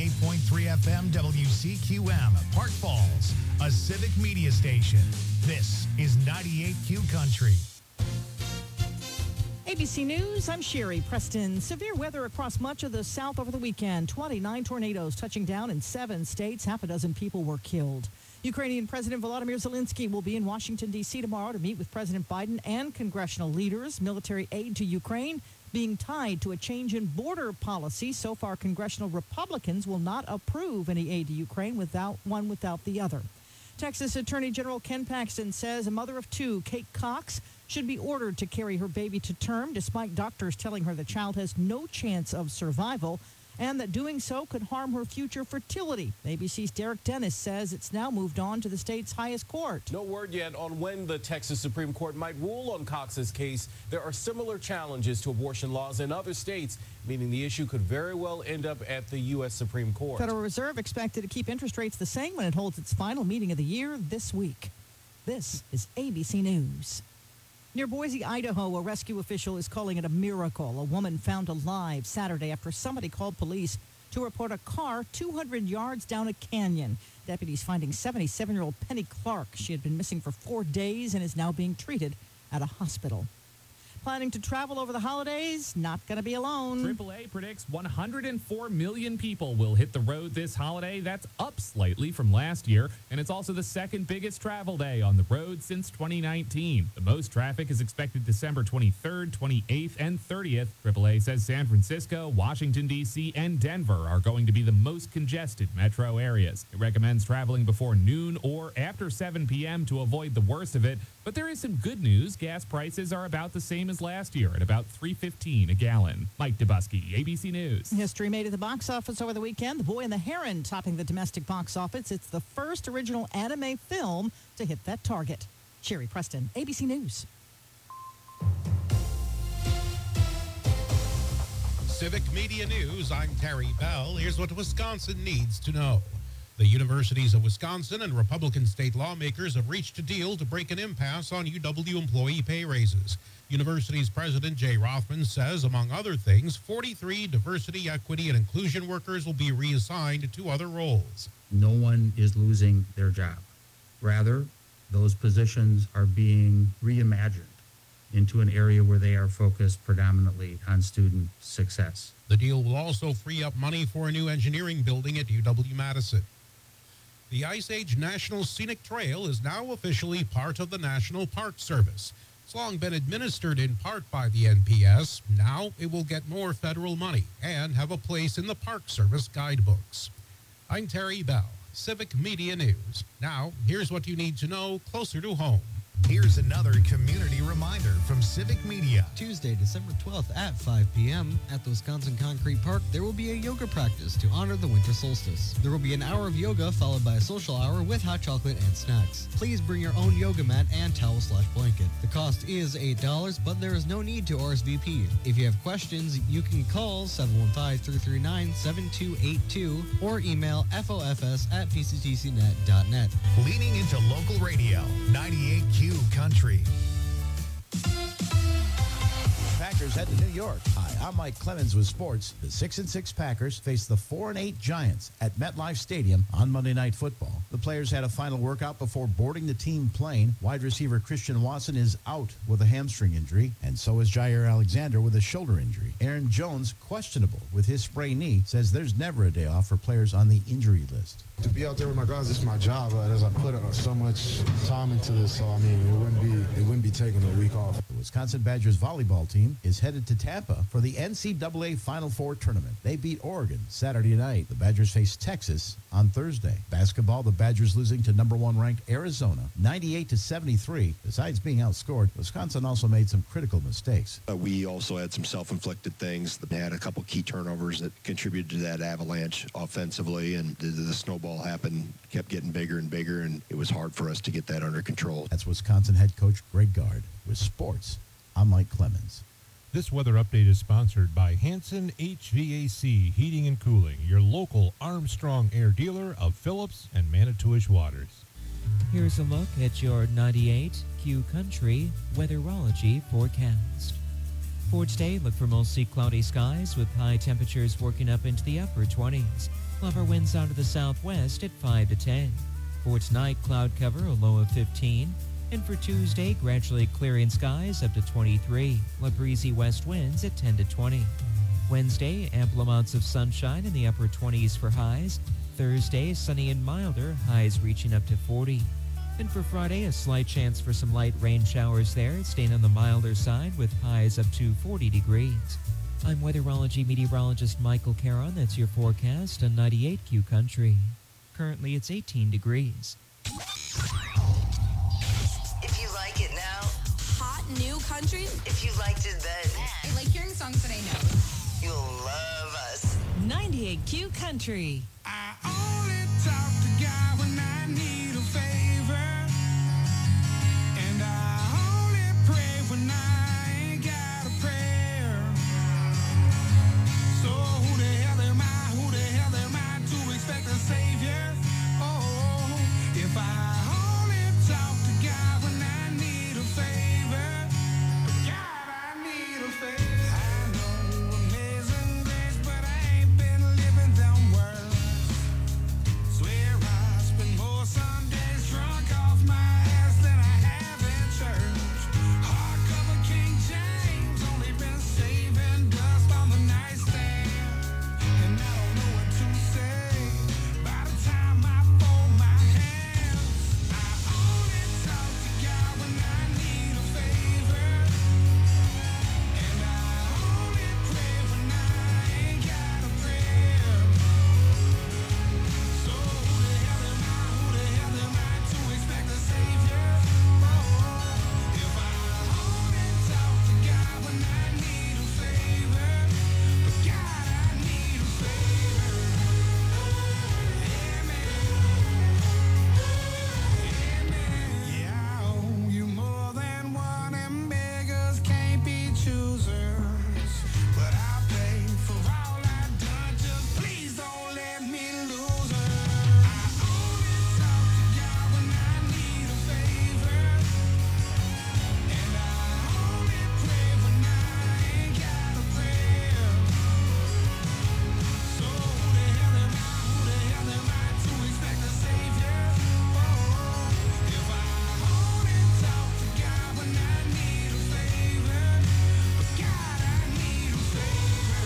98.3 FM WCQM, Park Falls, a civic media station. This is 98Q Country. ABC News, I'm Sherry Preston. Severe weather across much of the South over the weekend. 29 tornadoes touching down in 7 states. Half a dozen people were killed. Ukrainian President Volodymyr Zelensky will be in Washington, D.C. tomorrow to meet with President Biden and congressional leaders. Military aid to Ukraine being tied to a change in border policy. So far, congressional Republicans will not approve any aid to Ukraine without the other. Texas Attorney General Ken Paxton says a mother of 2, Kate Cox, should be ordered to carry her baby to term despite doctors telling her the child has no chance of survival and that doing so could harm her future fertility. ABC's Derek Dennis says it's now moved on to the state's highest court. No word yet on when the Texas Supreme Court might rule on Cox's case. There are similar challenges to abortion laws in other states, meaning the issue could very well end up at the U.S. Supreme Court. Federal Reserve expected to keep interest rates the same when it holds its final meeting of the year this week. This is ABC News. Near Boise, Idaho, a rescue official is calling it a miracle. A woman found alive Saturday after somebody called police to report a car 200 yards down a canyon. Deputies finding 77-year-old Penny Clark. She had been missing for 4 days and is now being treated at a hospital. Planning to travel over the holidays? Not going to be alone. AAA predicts 104 million people will hit the road this holiday. That's up slightly from last year, and it's also the second biggest travel day on the road since 2019. The most traffic is expected December 23rd, 28th, and 30th. AAA says San Francisco, Washington, D.C., and Denver are going to be the most congested metro areas. It recommends traveling before noon or after 7 p.m. to avoid the worst of it. But there is some good news. Gas prices are about the same as last year at about $3.15 a gallon. Mike Dubusky, ABC News. History made at the box office over the weekend. The Boy and the Heron topping the domestic box office. It's the first original anime film to hit that target. Sherry Preston, ABC News. Civic Media News, I'm Terry Bell. Here's what Wisconsin needs to know. The universities of Wisconsin and Republican state lawmakers have reached a deal to break an impasse on UW employee pay raises. University's President Jay Rothman says, among other things, 43 diversity, equity, and inclusion workers will be reassigned to other roles. No one is losing their job. Rather, those positions are being reimagined into an area where they are focused predominantly on student success. The deal will also free up money for a new engineering building at UW-Madison. The Ice Age National Scenic Trail is now officially part of the National Park Service. It's long been administered in part by the NPS. Now it will get more federal money and have a place in the Park Service guidebooks. I'm Terry Bell, Civic Media News. Now, here's what you need to know closer to home. Here's another community reminder from Civic Media. Tuesday, December 12th at 5 p.m. at the Wisconsin Concrete Park, there will be a yoga practice to honor the winter solstice. There will be an hour of yoga followed by a social hour with hot chocolate and snacks. Please bring your own yoga mat and towel/blanket. The cost is $8, but there is no need to RSVP. If you have questions, you can call 715-339-7282 or email fofs@pctcnet.net. Leaning into local radio, 98Q Country. Packers head to New York. Hi, I'm Mike Clemens with sports. The 6-6 Packers face the 4-8 Giants at MetLife Stadium on Monday Night Football. The players had a final workout before boarding the team plane. Wide receiver Christian Watson is out with a hamstring injury, and so is Jair Alexander with a shoulder injury. Aaron Jones, questionable with his sprained knee, says there's never a day off for players on the injury list. To be out there with my guys, this is my job. As I put so much time into this, so I mean, it wouldn't be taking a week off. The Wisconsin Badgers volleyball team is headed to Tampa for the NCAA Final Four tournament. They beat Oregon Saturday night. The Badgers face Texas on Thursday. Basketball, the Badgers losing to number 1 ranked Arizona, 98-73. Besides being outscored, Wisconsin also made some critical mistakes. We also had some self-inflicted things. They had a couple key turnovers that contributed to that avalanche offensively, and the snowball happened, kept getting bigger and bigger, and it was hard for us to get that under control. That's Wisconsin head coach Greg Gard. With sports, I'm Mike Clemens. This weather update is sponsored by Hanson HVAC Heating and Cooling, your local Armstrong Air dealer of Phillips and Manitowish Waters. Here's a look at your 98Q Country weatherology forecast. For today, look for mostly cloudy skies with high temperatures working up into the upper 20s. We'll have our winds out of the southwest at 5 to 10. For tonight, cloud cover, a low of 15. And for Tuesday, gradually clearing skies up to 23. We'll have breezy west winds at 10 to 20. Wednesday, ample amounts of sunshine in the upper 20s for highs. Thursday, sunny and milder, highs reaching up to 40. And for Friday, a slight chance for some light rain showers there, staying on the milder side with highs up to 40 degrees. I'm weatherology meteorologist Michael Caron. That's your forecast on 98Q Country. Currently, it's 18 degrees. If you like it now, hot new country. if you liked it then, I like hearing songs that I know. you'll love us. 98Q Country. I only talk to God when I need a favor, and I only pray when I ain't got a prayer. So who the hell am I? Who the hell am I to expect a savior? Oh, if I only talk to God when I need a favor, God, I need a favor. I know amazing grace, but I ain't been living them words. Swear I spend more Sundays drunk off my ass than I have in church. Hardcover King James, only been saving dust on the nightstand, and I don't know what to say. By the time I fold my hands, I only talk to God when I need a favor, and I only pray when I ain't got a prayer. So who the hell am I? Who the hell am I to expect a savior? Oh, if I only talk to God when I need a favor, but God, I need a favor. Yeah, I owe you more than one, and beggars can't be choosers. But I pay for all I've done, just please don't let me lose her. I only talk to God when I need a favor, and I only pray when I ain't got a prayer. So who the hell am I? Who the hell am I to expect a savior? Oh, if I only talk to God when I need a favor, but God, I need a favor.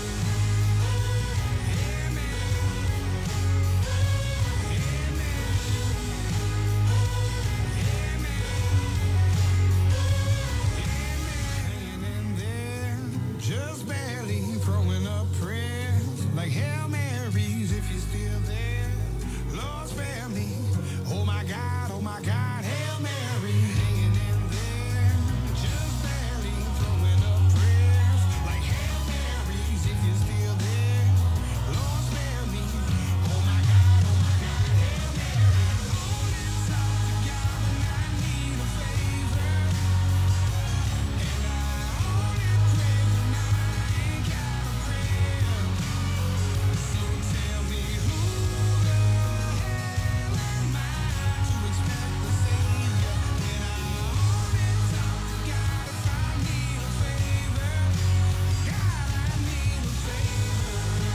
Hanging in there, just barely throwing up prayers like Hail Marys if you're still there. Lord, spare me. Oh my God, Hail Mary. Hanging in there, just barely throwing up prayers like Hail Marys if you're still there. Lord, spare me. Oh my God, Hail Mary. Only talk to God when I need a favor, and I only pray when I ain't got a prayer. So tell me who the hell am I to expect a savior when I only talk to God if I need a favor? God, I need a favor.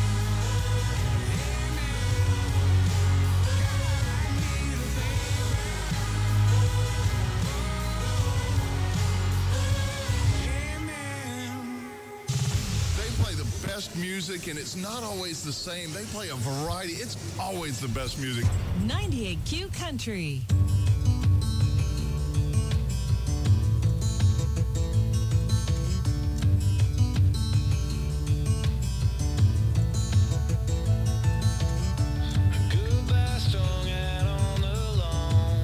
They play the best music, and it's not always the same. They play a variety. It's always the best music. 98Q Country. Goodbye strung out on the lawn.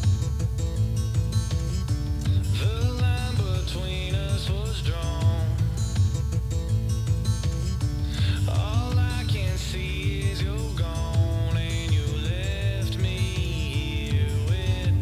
The line between us was drawn. All I can see is you're gone, and you left me here with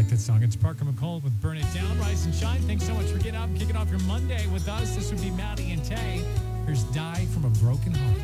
like that song. It's Parker McColl with Burn It Down. Rise and shine. Thanks so much for getting up and kicking off your Monday with us. This would be Maddie and Tay. Here's Die from a Broken Heart.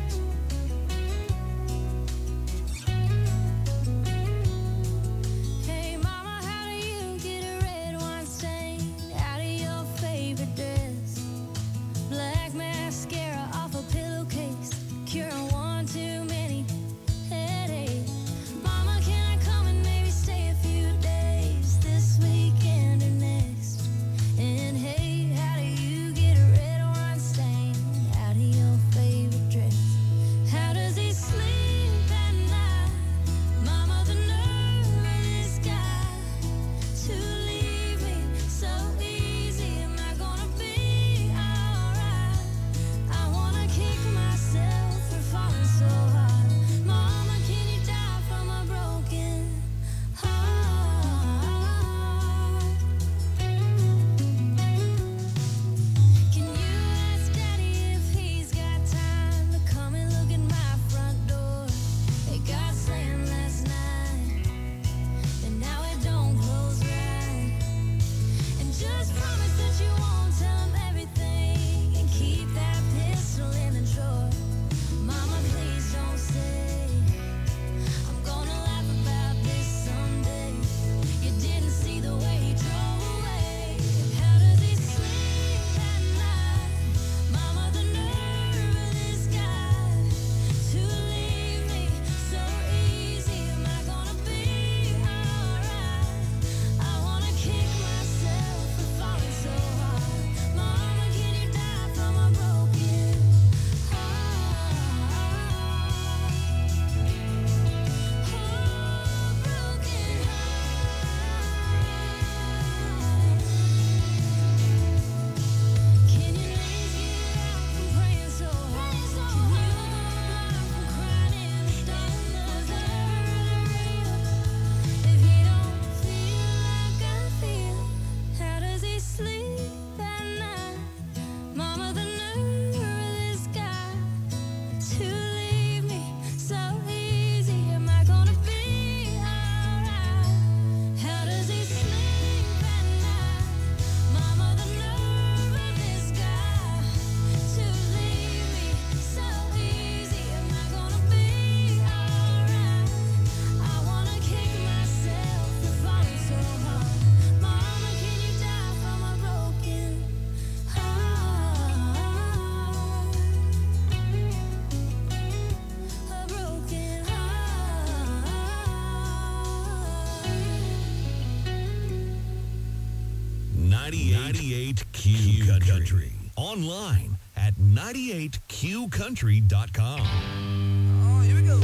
Hey mama, how do you get a red wine stain out of your favorite dress? Black mascara off a pillowcase, curing one too many headaches. Mama, can I come and maybe stay a few days this weekend or next? And hey, how do you get a red wine stain out of your favorite dress? How does he sleep at night? Mama, the nerve of this guy to leave me so easy. Am I gonna be alright? I wanna kick myself for falling so hard. Mama, can you die from a broken heart? Can you ask Daddy if he's got time to come and look at my front door? It got slammed last night, and now it don't close right. And just promise that you won't tell him everything and keep that pistol in the drawer. Mama, please don't say I'm gonna laugh about this someday. You didn't see the way he drove away. How does he sleep at night? Mama, the nerve of this guy to leave me so easy. Am I gonna be alright? I wanna kick myself for falling so hard. Mama, can you die from a broken heart? Broken heart. Can you please get out from praying so hard? Can you go blind from crying in the dark? 'Cause I hurt real if he don't feel like I feel. How does he sleep at night? Mama, the nerve of this guy to leave me so easy. Am I gonna be alright? How does he sleep at night? Mama, the nerve of this guy to leave me so easy. Am I gonna be alright? I wanna kick myself for falling so hard. Mama, can you die from a broken heart? A broken heart. 98 Q Country. Online at 98qcountry.com. Oh, here we go.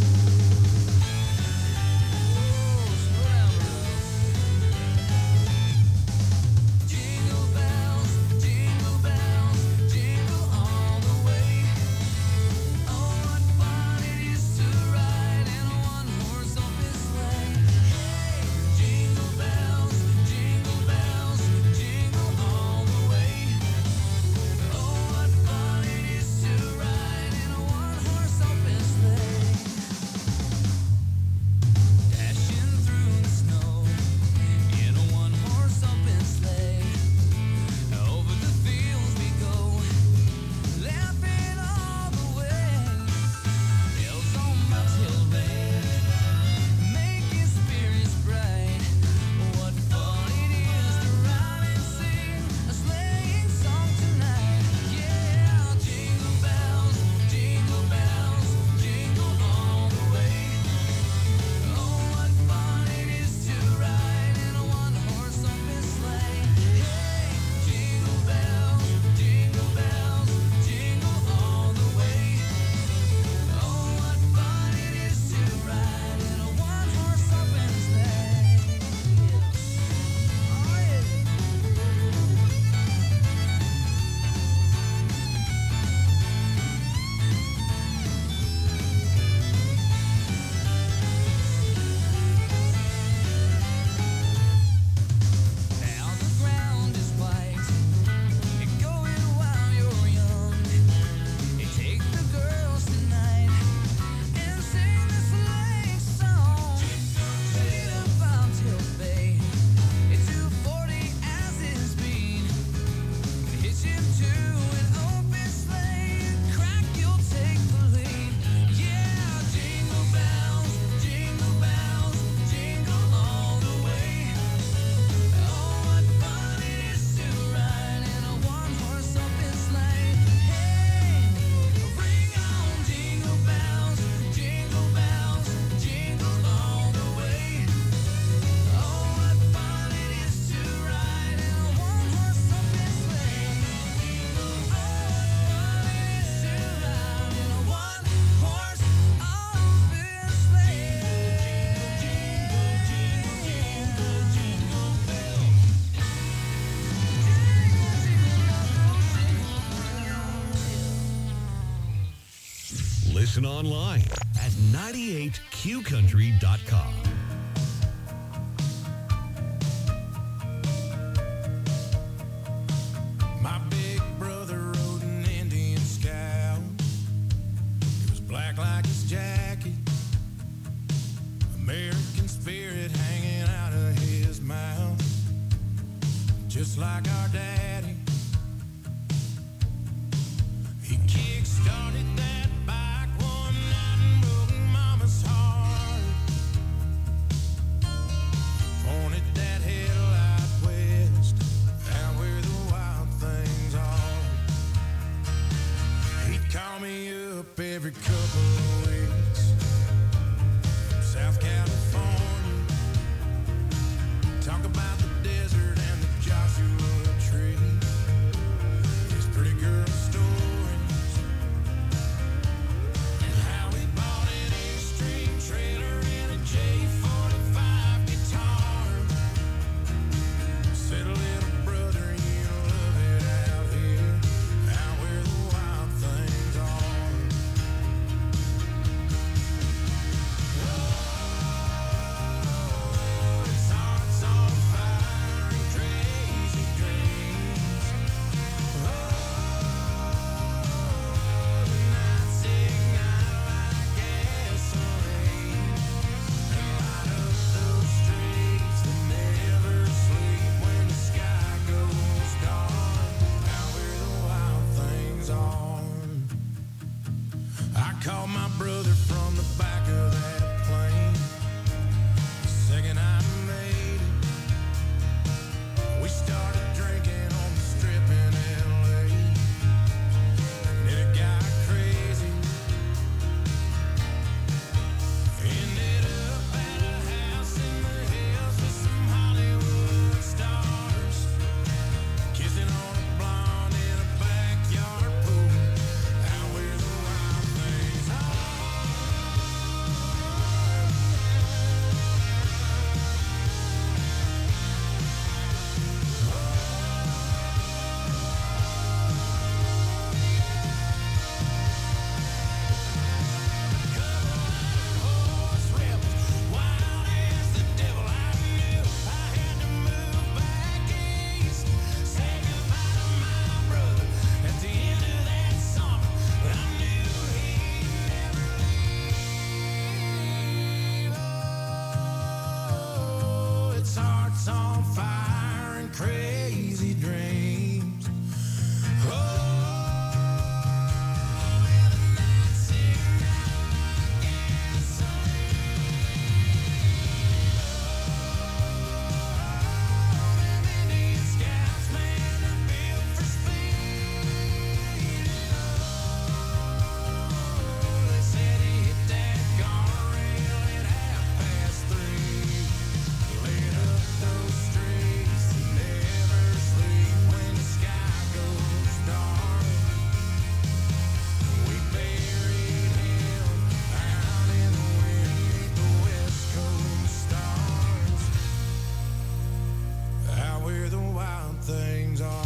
Jingle bells, jingle bells, jingle all the way. Oh, what fun it is to ride in a one-horse open sleigh. Hey, jingle bells, jingle all the way. Oh, what fun it is to ride in a one-horse open sleigh. listen online at 98qcountry.com. My big brother rode an Indian Scout. It was black like his jacket, American spirit hanging out of his mouth, just like our daddy. He kick-started that bike one night and broke Mama's heart. Pointed that headlight west, out where the wild things are. He'd call me up every couple of weeks, South California, talk about the desert and the Joshua tree, his pretty girl stories, and how he bought an Airstream trailer and a J45 guitar. Said, little brother, you love it out here, out where the wild things are. His heart's on fire and crazy dreams. The nights ignite like gasoline and light up those streets that never sleep when the sky goes dark, out where the wild things are. I called my brother from the back of that plane the second I made it. We started drinking on the strip in LA, and it got crazy. Ended up at a house in the hills with some Hollywood stars, kissing on a blonde in a backyard pool, out where the wild things are. Horse rebels, wild as the devil. I knew I had to move back east, say goodbye to my brother at the end of that summer, but I knew he'd never leave. Oh, its heart's on fire and crazy dreams. Oh, and the nights ignite like gasoline. Them Indian Scouts, man, they're built for speed. They said he hit that guardrail at 3:30. Lit up those streets that never sleep when the sky goes dark. We buried him out in the wind beneath the West Coast stars, out where the wild things are.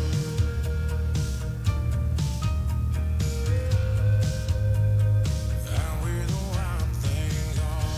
Out where the wild things are.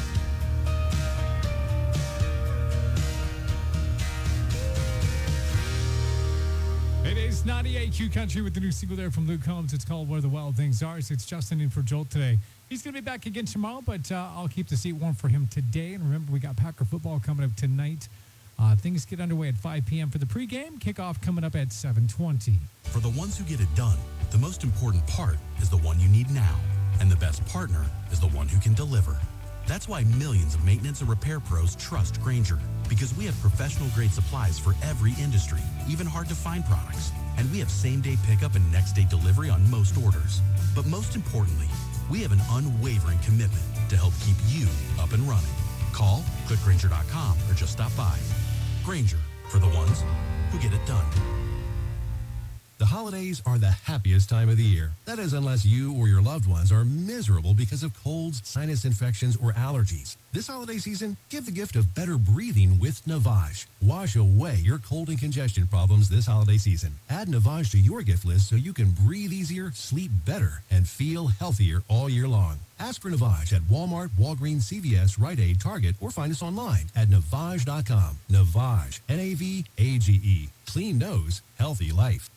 It is 98Q Country with the new single there from Luke Combs. It's called Where the Wild Things Are. So it's Justin in for Jolt today. He's going to be back again tomorrow, but I'll keep the seat warm for him today. And remember, we got Packer football coming up tonight. Things get underway at 5 p.m. for the pregame. Kickoff coming up at 7:20. For the ones who get it done, the most important part is the one you need now. And the best partner is the one who can deliver. That's why millions of maintenance and repair pros trust Grainger, because we have professional-grade supplies for every industry, even hard-to-find products. And we have same-day pickup and next-day delivery on most orders. But most importantly, we have an unwavering commitment to help keep you up and running. Call, click Grainger.com, or just stop by. Grainger, for the ones who get it done. The holidays are the happiest time of the year. That is, unless you or your loved ones are miserable because of colds, sinus infections, or allergies. This holiday season, give the gift of better breathing with Navage. Wash away your cold and congestion problems this holiday season. Add Navage to your gift list so you can breathe easier, sleep better, and feel healthier all year long. Ask for Navage at Walmart, Walgreens, CVS, Rite Aid, Target, or find us online at Navage.com. Navage, N-A-V-A-G-E. Clean nose, healthy life.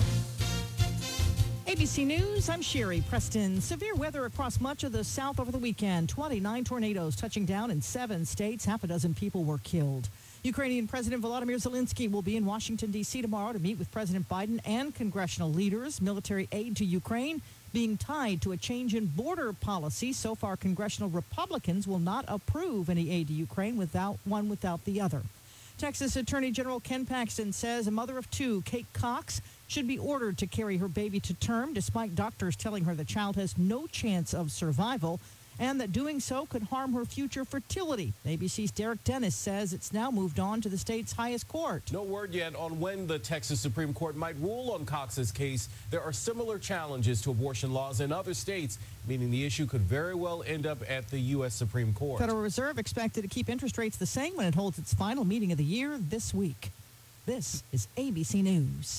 ABC News, I'm Sherry Preston. Severe weather across much of the South over the weekend. 29 tornadoes touching down in 7 states. Half a dozen people were killed. Ukrainian President Volodymyr Zelensky will be in Washington, D.C. tomorrow to meet with President Biden and congressional leaders. Military aid to Ukraine being tied to a change in border policy. So far, congressional Republicans will not approve any aid to Ukraine without the other. Texas Attorney General Ken Paxton says a mother of 2, Kate Cox, should be ordered to carry her baby to term despite doctors telling her the child has no chance of survival and that doing so could harm her future fertility. ABC's Derek Dennis says it's now moved on to the state's highest court. No word yet on when the Texas Supreme Court might rule on Cox's case. There are similar challenges to abortion laws in other states, meaning the issue could very well end up at the U.S. Supreme Court. Federal Reserve expected to keep interest rates the same when it holds its final meeting of the year this week. This is ABC News.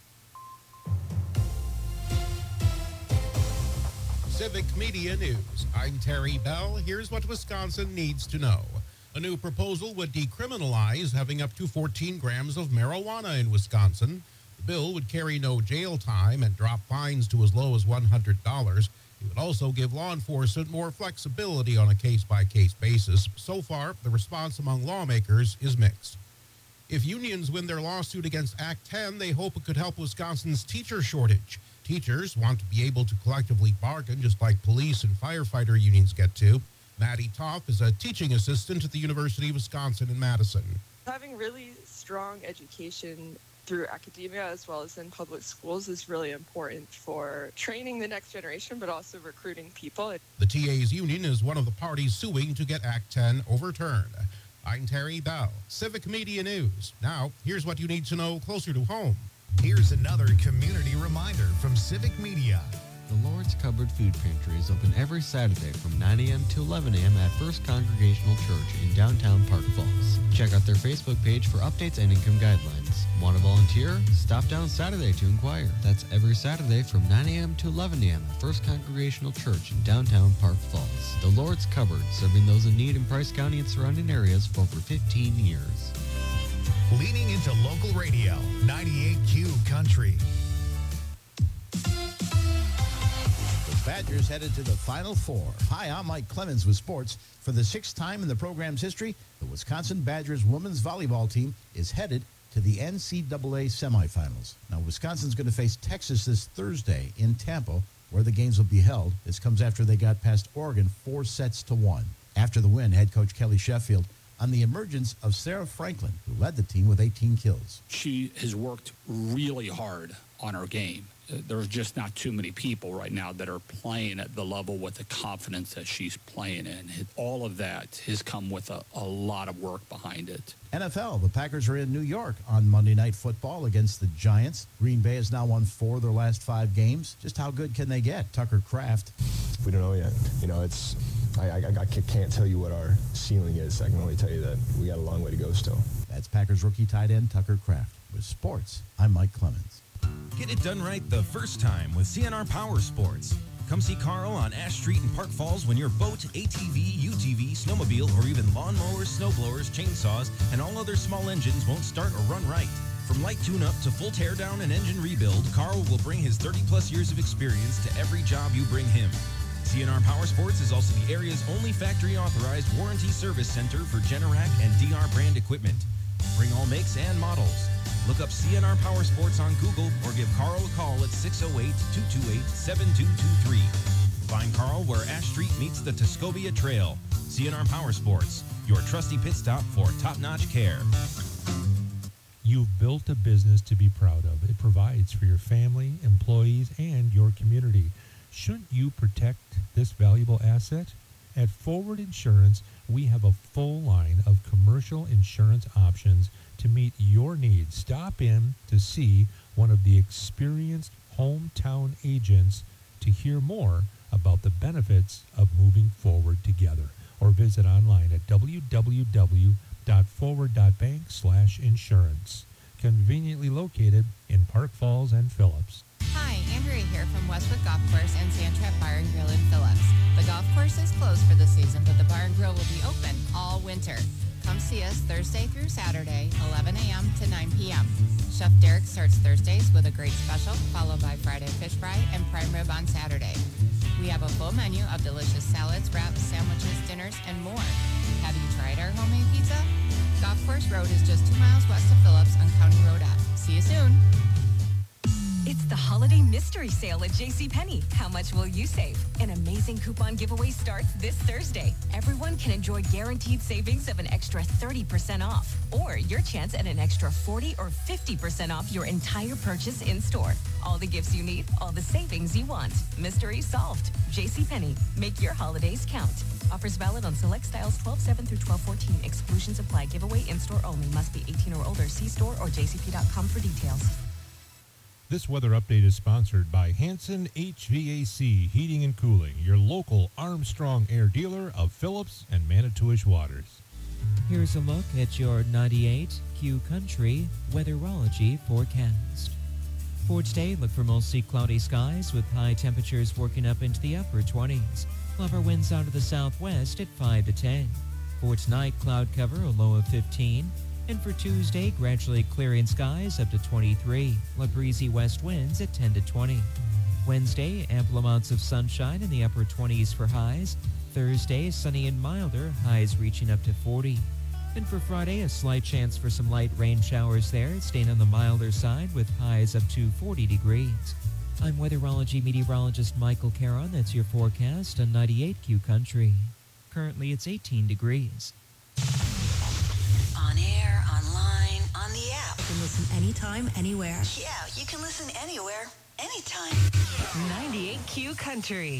Civic Media News. I'm Terry Bell. Here's what Wisconsin needs to know. A new proposal would decriminalize having up to 14 grams of marijuana in Wisconsin. The bill would carry no jail time and drop fines to as low as $100. It would also give law enforcement more flexibility on a case-by-case basis. So far, the response among lawmakers is mixed. If unions win their lawsuit against Act 10, they hope it could help Wisconsin's teacher shortage. Teachers want to be able to collectively bargain just like police and firefighter unions get to. Maddie Toff is a teaching assistant at the University of Wisconsin in Madison. Having really strong education through academia as well as in public schools is really important for training the next generation, but also recruiting people. The TA's union is one of the parties suing to get Act 10 overturned. I'm Terry Bell, Civic Media News. Now, here's what you need to know closer to home. Here's another community reminder from Civic Media. The Lord's Cupboard Food Pantry is open every Saturday from 9 a.m. to 11 a.m. at First Congregational Church in downtown Park Falls. Check out their Facebook page for updates and income guidelines. Want to volunteer? Stop down Saturday to inquire. That's every Saturday from 9 a.m. to 11 a.m. at First Congregational Church in downtown Park Falls. The Lord's Cupboard, serving those in need in Price County and surrounding areas for over 15 years. Leaning into local radio, 98Q Country. The Badgers headed to the Final Four. Hi, I'm Mike Clemens with sports. For the 6th time in the program's history, the Wisconsin Badgers women's volleyball team is headed to the NCAA semifinals. Now, Wisconsin's going to face Texas this Thursday in Tampa, where the games will be held. This comes after they got past Oregon 4-1. After the win, head coach Kelly Sheffield on the emergence of Sarah Franklin, who led the team with 18 kills. She has worked really hard on her game. There's just not too many people right now that are playing at the level with the confidence that she's playing in. All of that has come with a lot of work behind it. NFL, the Packers are in New York on Monday Night Football against the Giants. Green Bay has now won 4 of their last 5 games. Just how good can they get? Tucker Kraft. We don't know yet. You know, I can't tell you what our ceiling is. I can only tell you that we got a long way to go still. That's Packers rookie tight end Tucker Kraft. With sports, I'm Mike Clemens. Get it done right the first time with CNR Power Sports. Come see Carl on Ash Street in Park Falls when your boat, ATV, UTV, snowmobile, or even lawnmowers, snowblowers, chainsaws, and all other small engines won't start or run right. From light tune-up to full teardown and engine rebuild, Carl will bring his 30-plus years of experience to every job you bring him. CNR Power Sports is also the area's only factory-authorized warranty service center for Generac and DR brand equipment. Bring all makes and models. Look up CNR Power Sports on Google or give Carl a call at 608-228-7223. Find Carl where Ash Street meets the Tuscobia Trail. CNR Power Sports, your trusty pit stop for top-notch care. You've built a business to be proud of. It provides for your family, employees, and your community. Shouldn't you protect this valuable asset? At Forward Insurance, we have a full line of commercial insurance options to meet your needs. Stop in to see one of the experienced hometown agents to hear more about the benefits of moving forward together, or visit online at www.forward.bank/insurance. Conveniently located in Park Falls and Phillips. Hi, Andrea here from Westwood Golf Course and Sandtrap Bar and Grill in Phillips. The golf course is closed for the season, but the bar and grill will be open all winter. Come see us Thursday through Saturday, 11 a.m. to 9 p.m. Chef Derek starts Thursdays with a great special, followed by Friday fish fry and prime rib on Saturday. We have a full menu of delicious salads, wraps, sandwiches, dinners, and more. Have you tried our homemade pizza? Golf Course Road is just 2 miles west of Phillips on County Road F. See you soon. It's the holiday mystery sale at JCPenney. How much will you save? An amazing coupon giveaway starts this Thursday. Everyone can enjoy guaranteed savings of an extra 30% off, or your chance at an extra 40 or 50% off your entire purchase in store. All the gifts you need, all the savings you want. Mystery solved. JCPenney. Make your holidays count. Offers valid on select styles 12/7 through 12/14. Exclusions apply. Giveaway in-store only. Must be 18 or older. See store or jcp.com for details. This weather update is sponsored by Hanson HVAC Heating and Cooling, your local Armstrong Air dealer of Phillips and Manitowish waters. Here's a look at your 98Q Country weatherology forecast. For today, look for mostly cloudy skies with high temperatures working up into the upper 20s. Lower winds out of the southwest at 5 to 10. For tonight, cloud cover, a low of 15. And for Tuesday, gradually clearing skies up to 23. Breezy west winds at 10 to 20. Wednesday, ample amounts of sunshine in the upper 20s for highs. Thursday, sunny and milder, highs reaching up to 40. And for Friday, a slight chance for some light rain showers there, staying on the milder side with highs up to 40 degrees. I'm weatherology meteorologist Michael Caron. That's your forecast on 98Q Country. Currently, it's 18 degrees. On air, online, on the app. You can listen anytime, anywhere. Yeah, you can listen anywhere, anytime. 98Q Country.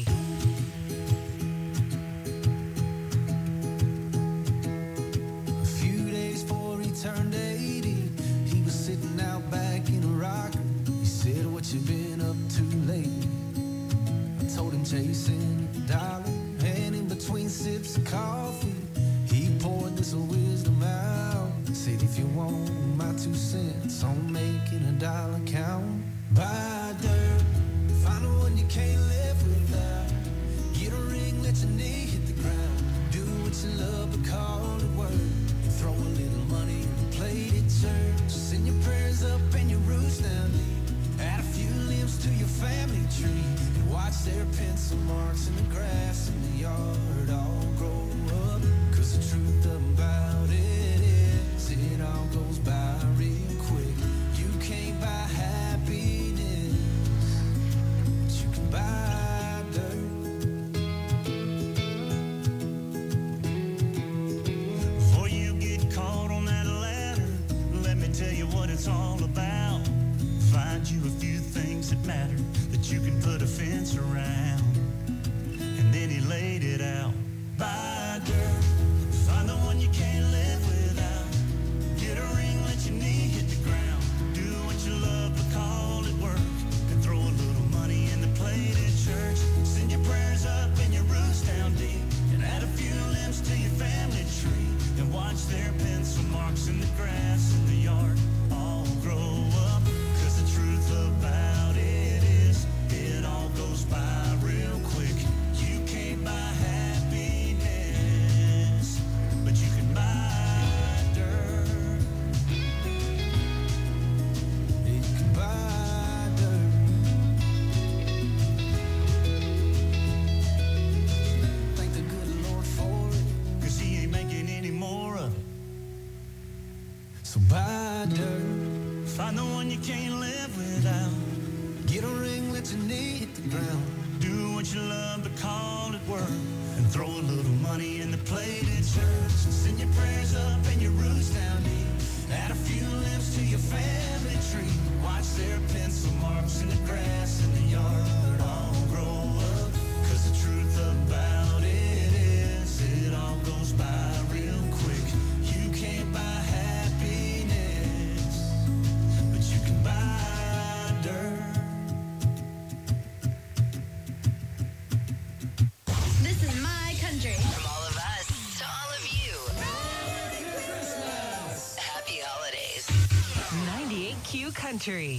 A few days before he turned 80, he was sitting out back in a rocker. He said, "What you been up to lately?" I told him, "Chasing a dollar." And in between sips of coffee, he poured this wisdom out. Said, "If you want my 2 cents on making a dollar count, buy dirt, find the one you can't live without. Get a ring, let your knee hit the ground. Do what you love, but call it work. And throw a little money in the plate at church. Send your prayers up and your roots down deep. Add a few limbs to your family tree. And watch their pencil marks in the grass in the yard all grow up. 'Cause the truth about it is, it all goes by real quick. You can't buy happiness, but you can buy dirt." Before you get caught on that ladder, let me tell you what it's all about. Find you a few things that matter that you can put a fence around. And then he laid it out. Buy dirt, find the one you can't live without. Get a ring, let your knee hit the ground. Do what you love, but call it work. And throw a little money in the plate at church. Send your prayers up and your roots down deep. And add a few limbs to your family tree. And watch their pencil marks in the grass in the yard all grow up. 'Cause the truth about it is, it all goes by real quick. You can't buy happiness, but you can buy dirt. You can buy dirt. Thank the good Lord for it, 'Cause he ain't making any more of it. so buy dirt. Find the one you can't live without. Get a ring, let your knee hit the ground. Do what you love, but call it work. And throw a little money in the plate at church. Send your prayers up and your roots down deep. Add a few limbs to your family tree. Watch their pencil marks in the grass in the yard all grow up. 'Cause the truth about it is, it all goes by real quick. You can't buy happiness, but you can buy Q Country.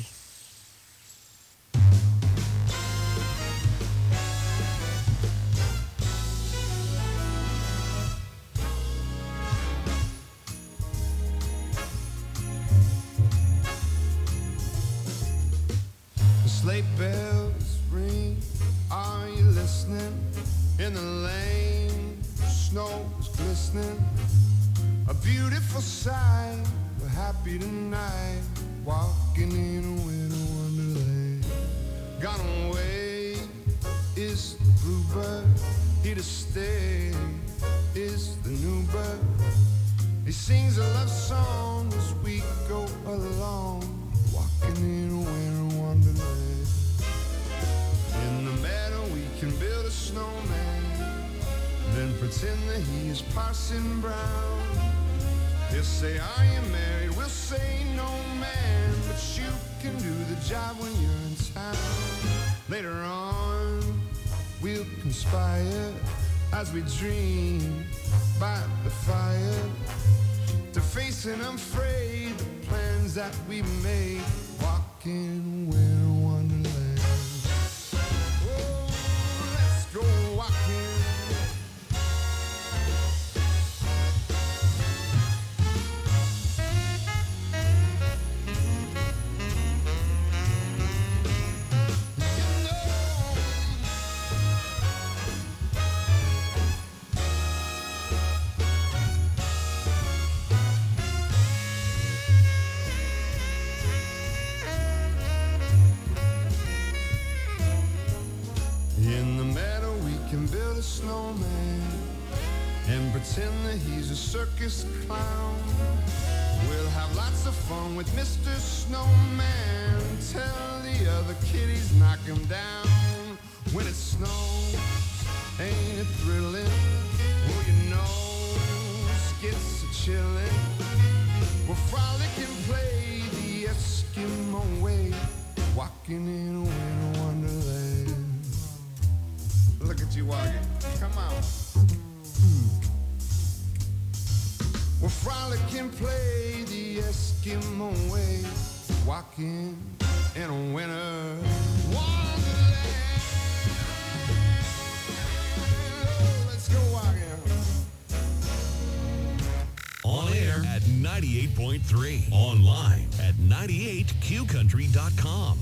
The sleigh bells ring, are you listening? In the lane, snow's glistening. A beautiful sight, we're happy tonight, walking in a winter wonderland. Gone away is the bluebird, here to stay is the new bird. He sings a love song as we go along, walking in a winter wonderland. In the meadow we can build a snowman, then pretend that he is Parson Brown. He'll say, are you married? We'll say, no man, but you can do the job when you're in town. Later on, we'll conspire as we dream by the fire to face and unafraid the plans that we made, walking winter wonderland. Oh, let's go walking. In the meadow we can build a snowman and pretend that he's a circus clown. We'll have lots of fun with Mr. Snowman. Tell the other kitties knock him down. When it snows, ain't it thrilling? Oh, your nose gets a chillin'. We'll frolic and play the Eskimo way, walking in a winter wonderland. Look at you walking. Come on. We'll frolic and play the Eskimo way, walking in a winter wonderland. Oh, let's go walking. On air at 98.3. Online at 98qcountry.com.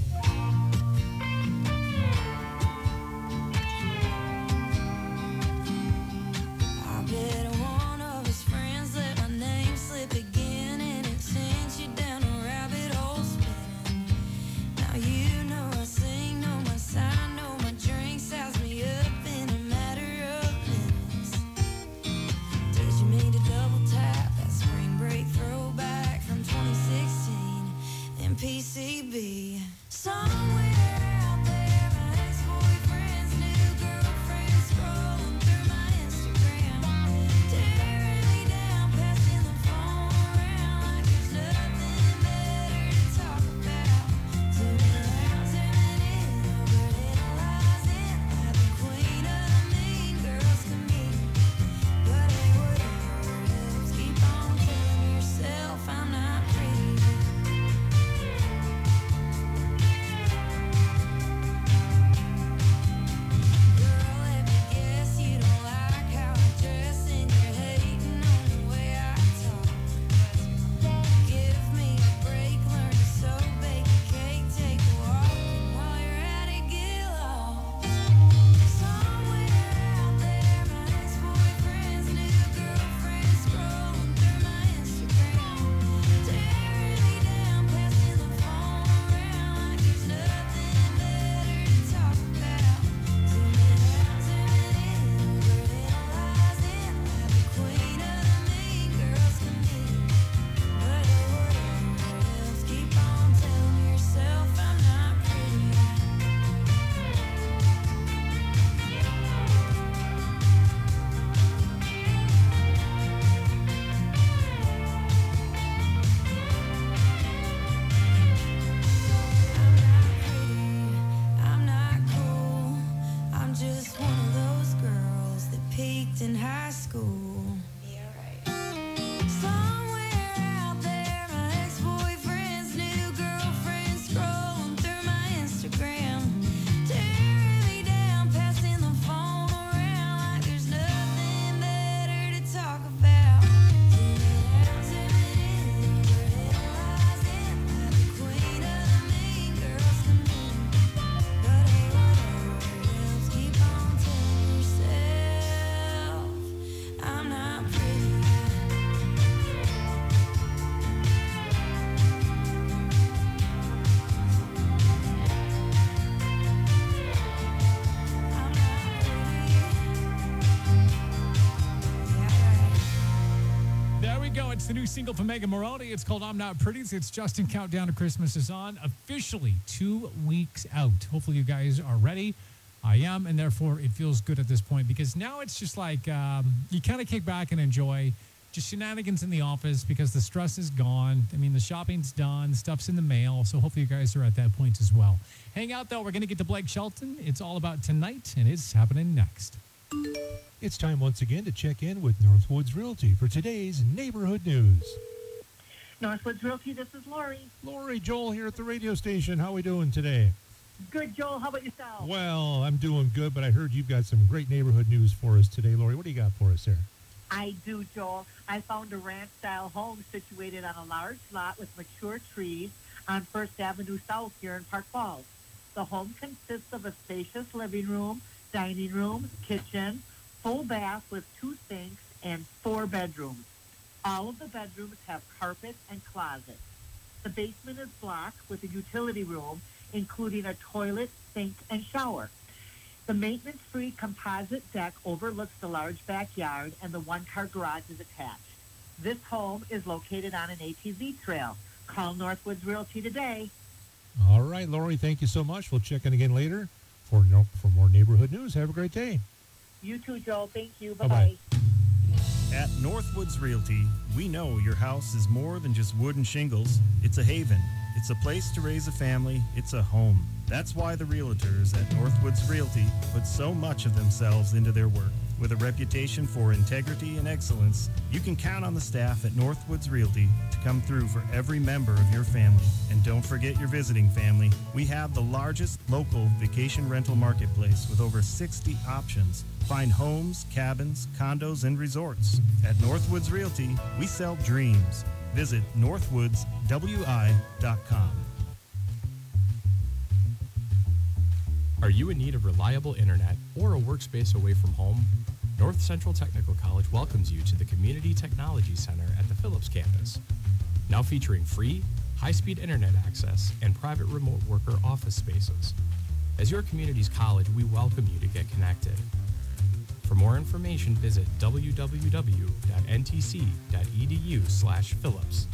PCB. Somewhere out there, my ex-boyfriend's new girlfriend scrolling through my Instagram, tearing me down, passing the phone around like there's nothing better to talk about. Zooming around, zooming in, overanalyzing like the queen of the mean girls to me. But hey, whatever helps, keep on telling yourself I'm not pretty. It's the new single from Megan Moroney. It's called I'm Not Pretty. It's Justin Countdown to Christmas is on. Officially 2 weeks out. Hopefully you guys are ready. I am, and therefore it feels good at this point because now it's just like you kind of kick back and enjoy just shenanigans in the office because the stress is gone. I mean, the shopping's done. Stuff's in the mail. So hopefully you guys are at that point as well. Hang out, though. We're going to get to Blake Shelton. It's all about tonight, and it's happening next. It's time once again to check in with Northwoods Realty for today's neighborhood news. Northwoods Realty, this is Lori. Lori, Joel here at the radio station. How are we doing today? Good, Joel. How about yourself? Well, I'm doing good, but I heard you've got some great neighborhood news for us today. Lori, what do you got for us there? I do, Joel. I found a ranch-style home situated on a large lot with mature trees on First Avenue South here in Park Falls. The home consists of a spacious living room, dining room, kitchen, full bath with 2 sinks, and 4 bedrooms. All of the bedrooms have carpet and closets. The basement is block with a utility room, including a toilet, sink, and shower. The maintenance-free composite deck overlooks the large backyard, and the 1-car garage is attached. This home is located on an ATV trail. Call Northwoods Realty today. All right, Lori, thank you so much. We'll check in again later for more neighborhood news. Have a great day. You too, Joel. Thank you. Bye-bye. At Northwoods Realty, we know your house is more than just wood and shingles. It's a haven. It's a place to raise a family. It's a home. That's why the realtors at Northwoods Realty put so much of themselves into their work. With a reputation for integrity and excellence, you can count on the staff at Northwoods Realty to come through for every member of your family. And don't forget your visiting family. We have the largest local vacation rental marketplace with over 60 options. Find homes, cabins, condos, and resorts. At Northwoods Realty, we sell dreams. Visit northwoodswi.com. Are you in need of reliable internet or a workspace away from home? North Central Technical College welcomes you to the Community Technology Center at the Phillips campus. Now featuring free, high-speed internet access and private remote worker office spaces. As your community's college, we welcome you to get connected. For more information, visit www.ntc.edu/Phillips.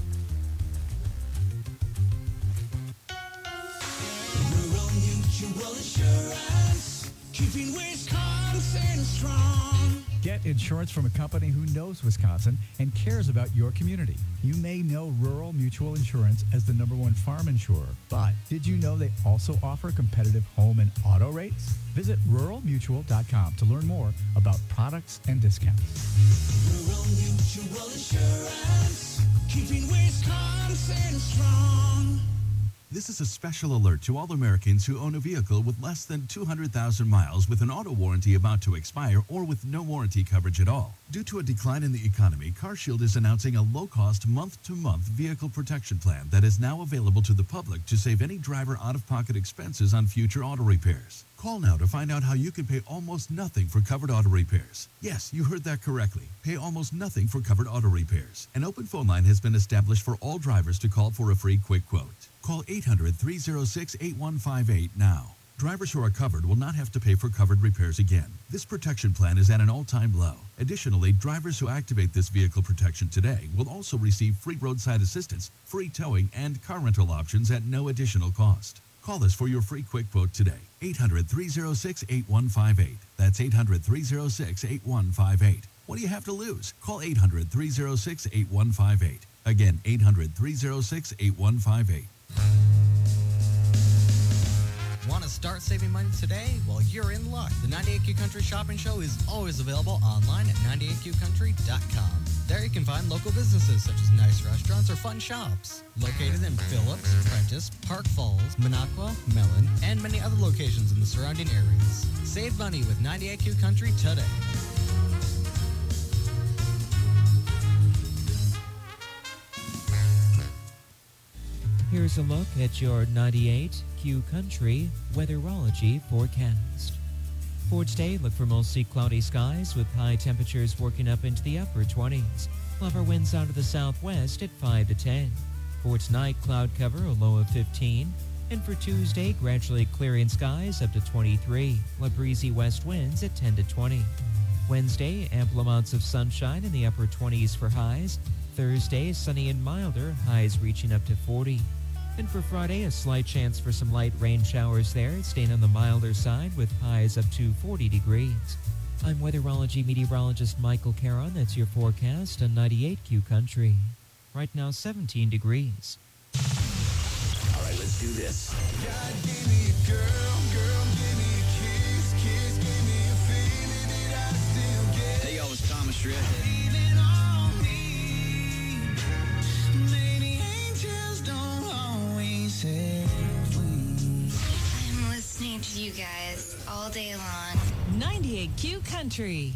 Rural Mutual Insurance, keeping Wisconsin strong. Get insurance from a company who knows Wisconsin and cares about your community. You may know Rural Mutual Insurance as the #1 farm insurer, but did you know they also offer competitive home and auto rates? Visit ruralmutual.com to learn more about products and discounts. Rural Mutual Insurance, keeping Wisconsin strong. This is a special alert to all Americans who own a vehicle with less than 200,000 miles with an auto warranty about to expire or with no warranty coverage at all. Due to a decline in the economy, CarShield is announcing a low-cost month-to-month vehicle protection plan that is now available to the public to save any driver out-of-pocket expenses on future auto repairs. Call now to find out how you can pay almost nothing for covered auto repairs. Yes, you heard that correctly. Pay almost nothing for covered auto repairs. An open phone line has been established for all drivers to call for a free quick quote. Call 800-306-8158 now. Drivers who are covered will not have to pay for covered repairs again. This protection plan is at an all-time low. Additionally, drivers who activate this vehicle protection today will also receive free roadside assistance, free towing, and car rental options at no additional cost. Call us for your free quick quote today. 800-306-8158. That's 800-306-8158. What do you have to lose? Call 800-306-8158. Again, 800-306-8158. Want to start saving money today? Well, you're in luck. The 98Q Country Shopping Show is always available online at 98QCountry.com. There you can find local businesses such as nice restaurants or fun shops. Located in Phillips, Prentice, Park Falls, Minocqua, Mellon, and many other locations in the surrounding areas. Save money with 98Q Country today. Here's a look at your 98Q Country weatherology forecast. For today, look for mostly cloudy skies with high temperatures working up into the upper 20s. We'll have our winds out of the southwest at 5 to 10. For tonight, cloud cover, a low of 15. And for Tuesday, gradually clearing skies up to 23. We'll have breezy west winds at 10 to 20. Wednesday, ample amounts of sunshine in the upper 20s for highs. Thursday, sunny and milder, highs reaching up to 40. And for Friday, a slight chance for some light rain showers there, staying on the milder side with highs up to 40 degrees. I'm weatherology meteorologist Michael Caron. That's your forecast on 98Q Country. Right now, 17 degrees. All right, let's do this. God gave me a girl, girl gave me a kiss, kiss gave me a feeling that I still get. Hey, y'all, it's Thomas Shred. Leaning on me. Maybe angels don't always have wings. I'm listening to you guys all day long. 98Q Country.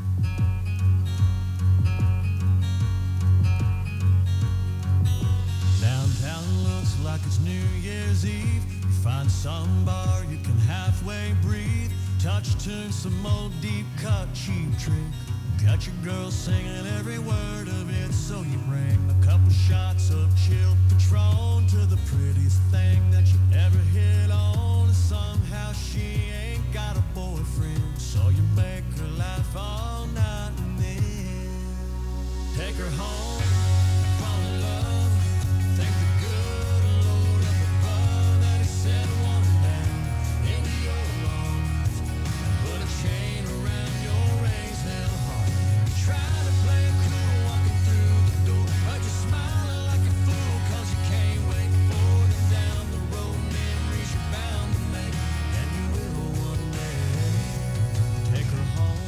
Downtown looks like it's New Year's Eve. You find some bar you can halfway breathe. Touch tune, some old deep cut cheap trick. Got your girl singing every word of it, so you bring a couple shots of chilled Patron to the prettiest thing that you ever hit on. And somehow she ain't got a boyfriend, so you make her laugh all night and then take her home, fall in love. Thank the good Lord up above that he sent one down into your arms and put a chain around your raised hell heart. You try to play it cool walking through the door, but you're smiling like a fool 'cause you can't wait for them down the road. Memories you're bound to make, and you will one day. Take her home.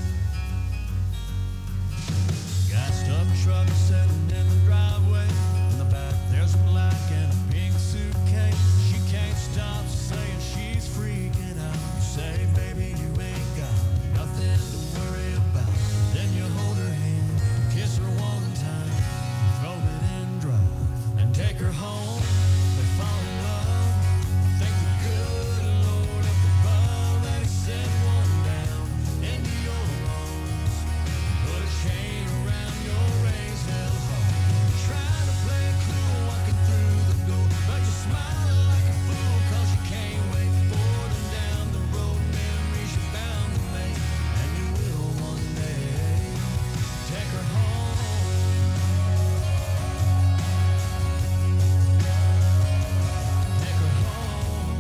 Gassed up truck sitting in the driveway. In the back there's a black and a pink suitcase. She can't stop saying she's freaking out. You say, baby, you ain't got nothing to worry about. Then you hold her hand, kiss her one time, throw it in drive, and take her home. They fall in love. Thank the good Lord up above that he sent one down into your arms. Put a chain around your raised hell heart. Trying to play it cool walking through the door, but you're smiling like a fool 'cause you can't wait for them down the road. Memories you're bound to make, and you will one day. Take her home. Take her home.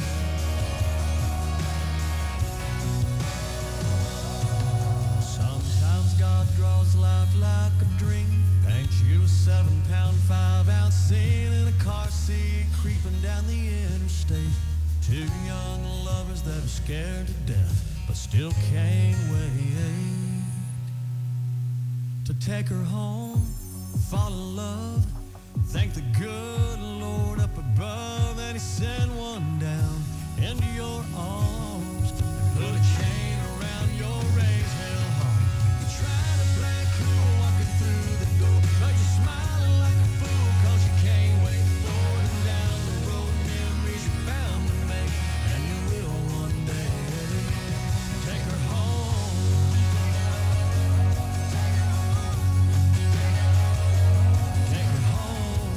Sometimes God draws life like a dream. Paint you a 7-pound, 5-ounce scene in a car seat, creeping down the interstate. Two young lovers that are scared to death, but still can't wait to take her home, fall in love. Thank the good Lord up above that he sent one down into your arms and put a chain around your raised hell heart. You try to play it cool walking through the door, but you're smiling like a fool 'cause you can't wait for them down the road. Memories you're bound to make, and you will one day. Take her home. Take her home.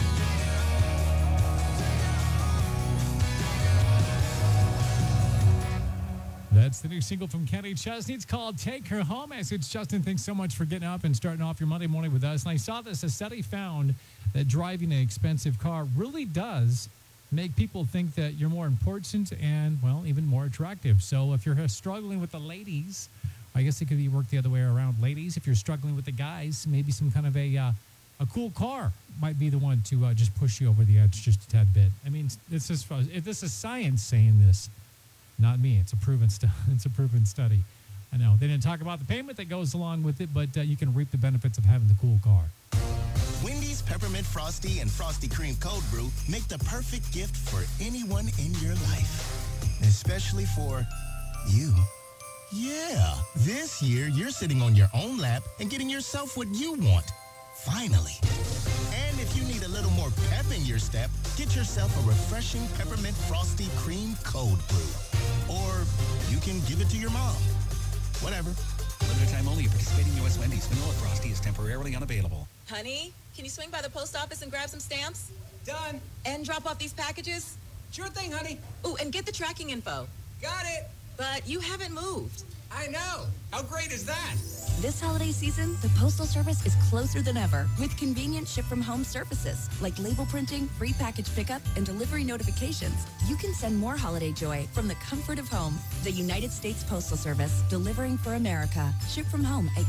That's the new single from Kenny Chesney. It's called Take Her Home. As it's Justin, thanks so much for getting up and starting off your Monday morning with us. And I saw this, a study found that driving an expensive car really does make people think that you're more important and, well, even more attractive. So if you're struggling with the ladies, I guess it could be worked the other way around. Ladies, if you're struggling with the guys, maybe some kind of a cool car might be the one to just push you over the edge just a tad bit. I mean, this is science saying this. Not me. It's a proven it's a proven study. I know they didn't talk about the payment that goes along with it, but you can reap the benefits of having the cool car. Wendy's Peppermint Frosty and Frosty Cream Cold Brew make the perfect gift for anyone in your life, especially for you. Yeah, this year you're sitting on your own lap and getting yourself what you want. Finally. And if you need a little more pep in your step, get yourself a refreshing Peppermint Frosty Cream Cold Brew. Or you can give it to your mom. Whatever. Limited time only at participating U.S. Wendy's. Vanilla Frosty is temporarily unavailable. Honey, can you swing by the post office and grab some stamps? Done. And drop off these packages? Sure thing, honey. Ooh, and get the tracking info. Got it. But you haven't moved. I know. How great is that? This holiday season, the Postal Service is closer than ever with convenient ship-from-home services like label printing, free package pickup, and delivery notifications. You can send more holiday joy from the comfort of home. The United States Postal Service, delivering for America. Ship from home at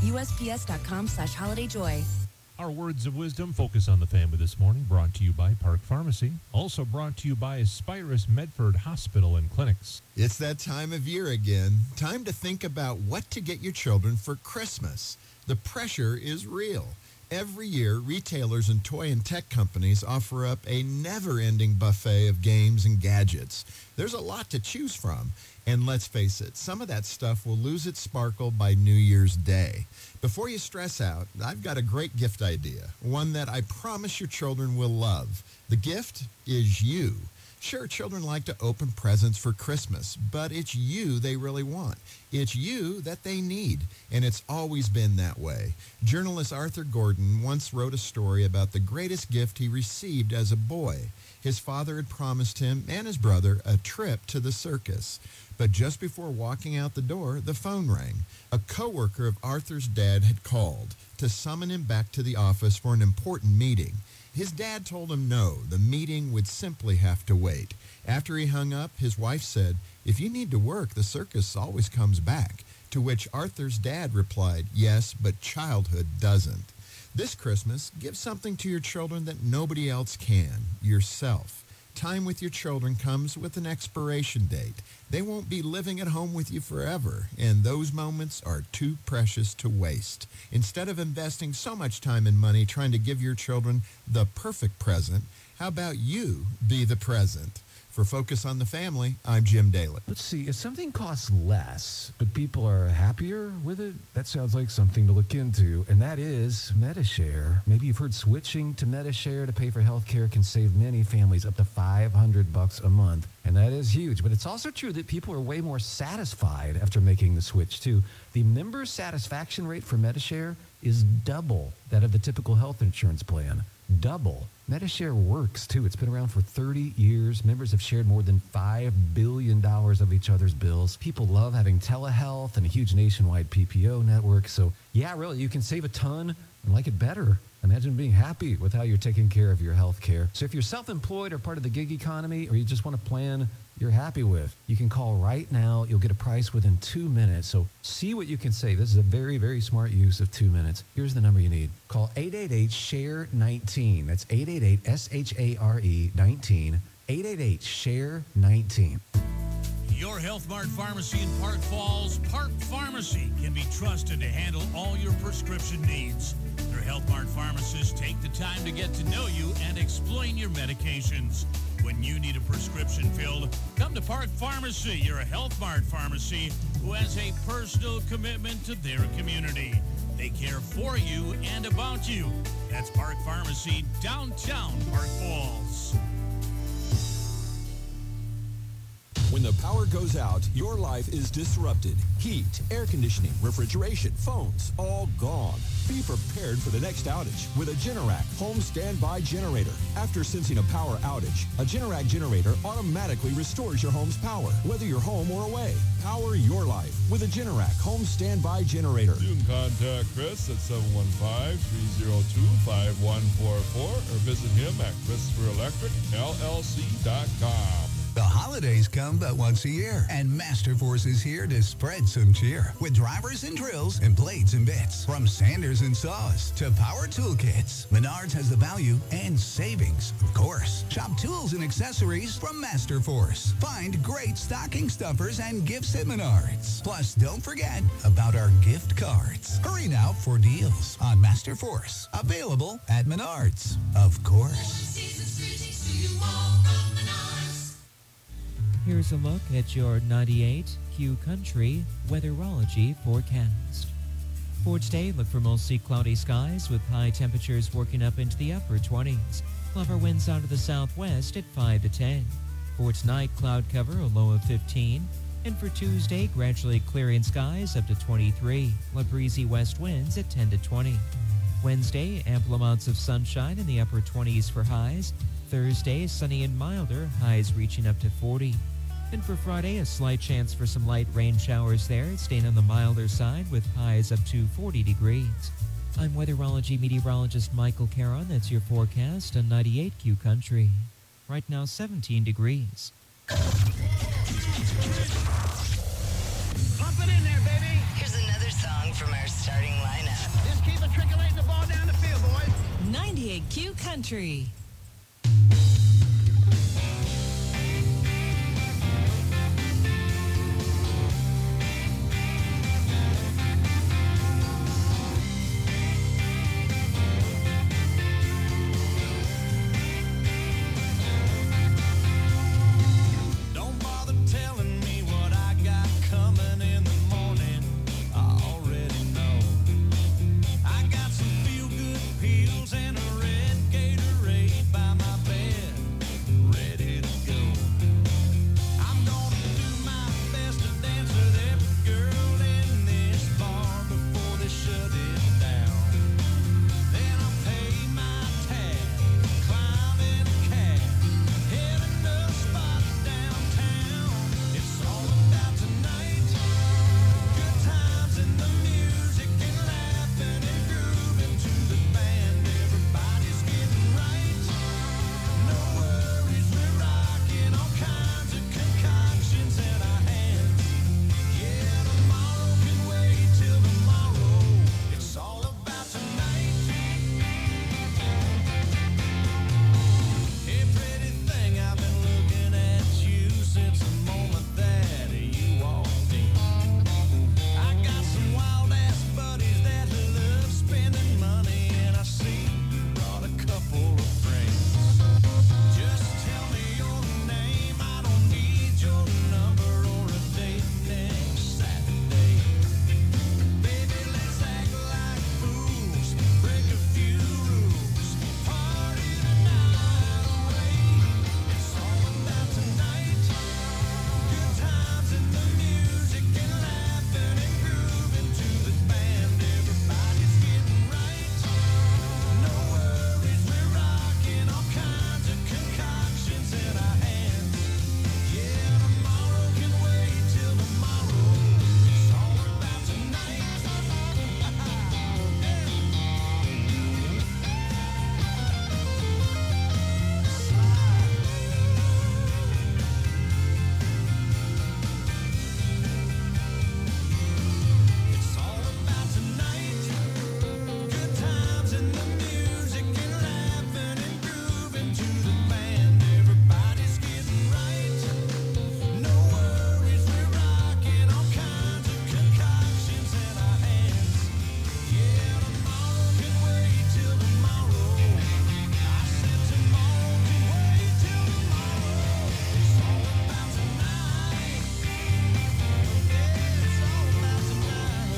USPS.com/holidayjoy. Our words of wisdom focus on the family this morning, brought to you by Park Pharmacy. Also brought to you by Spirus Medford Hospital and Clinics. It's that time of year again. Time to think about what to get your children for Christmas. The pressure is real. Every year, retailers and toy and tech companies offer up a never-ending buffet of games and gadgets. There's a lot to choose from. And let's face it, some of that stuff will lose its sparkle by New Year's Day. Before you stress out, I've got a great gift idea, one that I promise your children will love. The gift is you. Sure, children like to open presents for Christmas, but it's you they really want. It's you that they need, and it's always been that way. Journalist Arthur Gordon once wrote a story about the greatest gift he received as a boy. His father had promised him and his brother a trip to the circus. But just before walking out the door, the phone rang. A coworker of Arthur's dad had called to summon him back to the office for an important meeting. His dad told him no, the meeting would simply have to wait. After he hung up, his wife said, "If you need to work, the circus always comes back." To which Arthur's dad replied, "Yes, but childhood doesn't." This Christmas, give something to your children that nobody else can, yourself. Time with your children comes with an expiration date. They won't be living at home with you forever, and those moments are too precious to waste. Instead of investing so much time and money trying to give your children the perfect present, how about you be the present? For Focus on the Family, I'm Jim Daly. Let's see, if something costs less, but people are happier with it, that sounds like something to look into, and that is Medi-Share. Maybe you've heard switching to Medi-Share to pay for health care can save many families up to $500 a month, and that is huge. But it's also true that people are way more satisfied after making the switch, too. The member satisfaction rate for Medi-Share is double that of the typical health insurance plan. Double. Medi-Share works, too. It's been around for 30 years. Members have shared more than $5 billion of each other's bills. People love having telehealth and a huge nationwide PPO network. So, yeah, really, you can save a ton and like it better. Imagine being happy with how you're taking care of your health care. So if you're self-employed or part of the gig economy, or you just want a plan you're happy with, you can call right now. You'll get a price within 2 minutes. So see what you can save. This is a very, very smart use of 2 minutes. Here's the number you need. Call 888-SHARE-19. That's 888-SHARE-19. 888-SHARE-19. Your Health Mart Pharmacy in Park Falls, Park Pharmacy, can be trusted to handle all your prescription needs. Their Health Mart pharmacists take the time to get to know you and explain your medications. When you need a prescription filled, come to Park Pharmacy, your Health Mart pharmacy, who has a personal commitment to their community. They care for you and about you. That's Park Pharmacy, downtown Park Falls. When the power goes out, your life is disrupted. Heat, air conditioning, refrigeration, phones, all gone. Be prepared for the next outage with a Generac home standby generator. After sensing a power outage, a Generac generator automatically restores your home's power, whether you're home or away. Power your life with a Generac home standby generator. You can contact Chris at 715-302-5144 or visit him at ChristopherElectricLLC.com. The holidays come but once a year, and Masterforce is here to spread some cheer with drivers and drills and blades and bits. From sanders and saws to power tool kits, Menards has the value and savings, of course. Shop tools and accessories from Masterforce. Find great stocking stuffers and gifts at Menards. Plus, don't forget about our gift cards. Hurry now for deals on Masterforce. Available at Menards, of course. Here's a look at your 98Q Country weatherology forecast. For today, look for mostly cloudy skies with high temperatures working up into the upper 20s. Lower winds out of the southwest at 5 to 10. For tonight, cloud cover, a low of 15. And for Tuesday, gradually clearing skies up to 23. Breezy west winds at 10 to 20. Wednesday, ample amounts of sunshine in the upper 20s for highs. Thursday, sunny and milder, highs reaching up to 40. And for Friday, a slight chance for some light rain showers there, staying on the milder side with highs up to 40 degrees. I'm weatherology meteorologist Michael Caron. That's your forecast on 98Q Country. Right now, 17 degrees. Pump it in there, baby. Here's another song from our starting lineup. Just keep it trickling the ball down the field, boys. 98Q Country. Don't bother telling me what I got coming in the morning. I already know. I got some feel-good pills and a red Gatorade by my bed, ready to go. I'm gonna do my best to dance with every girl in this bar before they shut it down. Then I'll pay my tab, climb in a cab, heading to a spot downtown. It's all about tonight. Good times and the music and laughing and grooving to the band. Everybody's getting right. No worries, we're rocking all kinds of concoctions in our hands. Yeah, tomorrow can wait till tomorrow. It's all about tonight. Hey, pretty thing, I've been looking at you since the moment that you walked in. I got some wild-ass buddies that love spending money, and I see you brought a couple of friends. Just tell me your name, I don't need your number or a date next Saturday. Baby, let's act like fools, break a few rules, party the night away. It's all about tonight. Good times and the music and laughing and grooving to the band. Everybody's getting right. No worries, we're rocking all kinds of concoctions in our hands. Yeah, tomorrow can wait till tomorrow. It's all about tonight. It's all about tonight. Good times and the music and laughing and grooving to the band. Everybody's getting right. No worries, we're rocking all kinds of concoctions in our hands. Yeah, tomorrow can wait till tomorrow. I said tomorrow can wait till tomorrow. It's all about tonight. Yeah, it's all about tonight.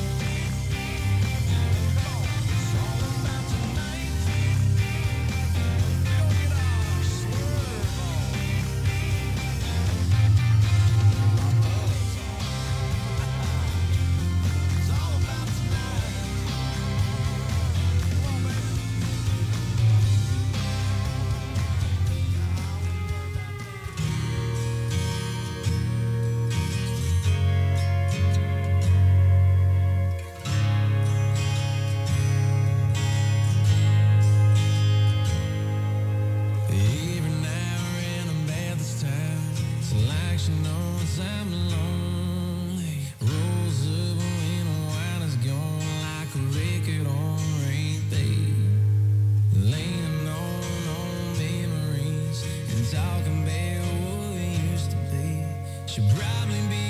It's all about tonight. We don't get our swerve on. Our buzz on. It's all about tonight. Come on, baby. Every now and about this time, it's like she knows I'm lonely. Rolls up when the wine is gone, like a record on repeat. Laying on memories and talking about what we used to be. Should probably be